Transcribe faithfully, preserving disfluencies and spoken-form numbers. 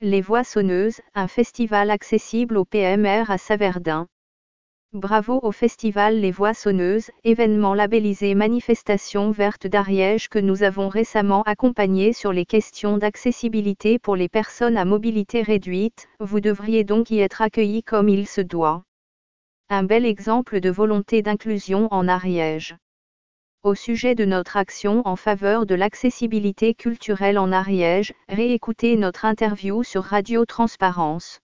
Les Voix Sonneuses, un festival accessible au P M R à Saverdun. Bravo au festival Les Voix Sonneuses, événement labellisé Manifestation Verte d'Ariège que nous avons récemment accompagné sur les questions d'accessibilité pour les personnes à mobilité réduite. Vous devriez donc y être accueillis comme il se doit. Un bel exemple de volonté d'inclusion en Ariège. Au sujet de notre action en faveur de l'accessibilité culturelle en Ariège, réécoutez notre interview sur Radio Transparence.